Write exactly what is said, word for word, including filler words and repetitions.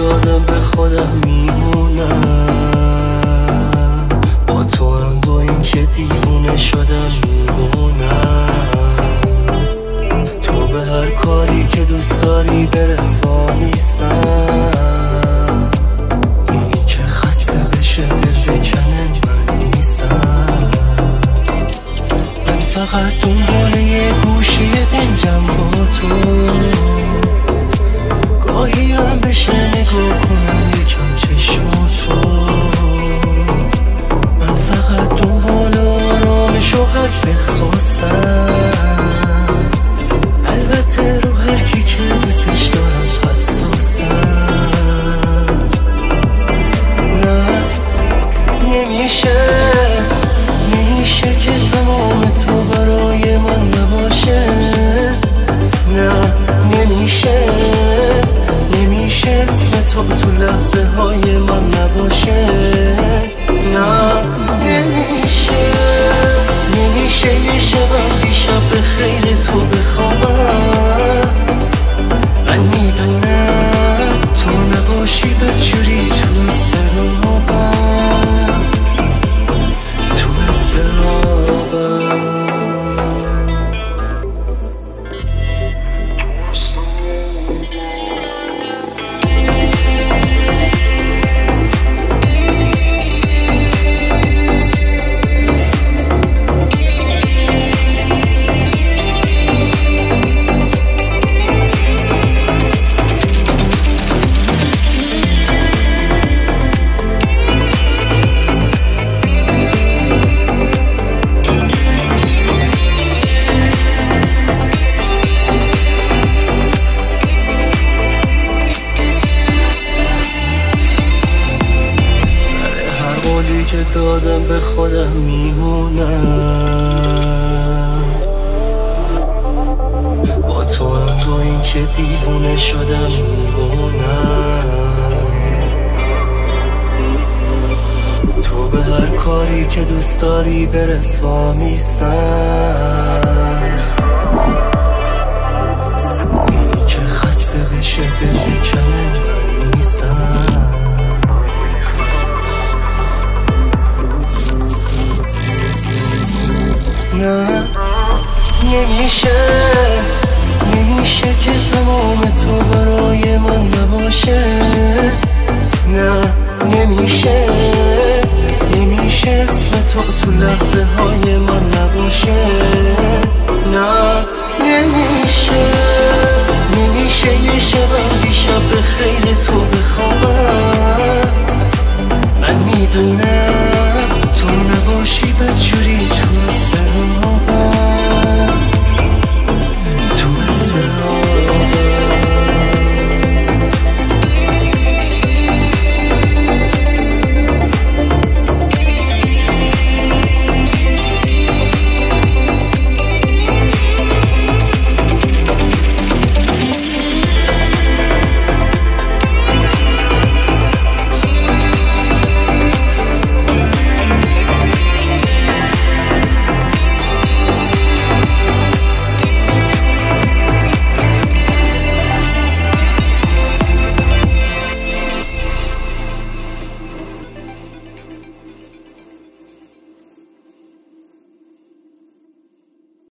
دادم به خودم میمونم، با تو هم با این که دیوونه شدم میمونم. تو به هر کاری که دوست داری برس وا نیستم، اونی که خسته بشه دل بکنه من نیستم. من فقط دنبال یه گوشه دنجم با تو، گاهی هم بشه نگاه کنم یکم چشماتو. من فقط دنبال آرامش و حرف خواستم، البته رو هر کی که دوستش دارم حساسم. نه نمیشه نمیشه که تمام تو برای من نباشه. نه نمیشه نمیشه اسم تو تو لحظه های من نباشه. نه نمیشه نمیشه یه شبم بیشب به خیر تو بخوابم. من میدونم تو نباشی بدجوری تو استرابم، تو استرابم. که دادم به خودم میمونم، با تو هم با این که دیوونه شدم میمونم. تو به هر کاری که دوست داری برس وا نیستم، اینی که خسته بشه دل بکنه من نیستم. نه نمیشه نمیشه که تمام تو برای من نباشه. نه نمیشه نمیشه اسم تو تو لحظه های من نباشه.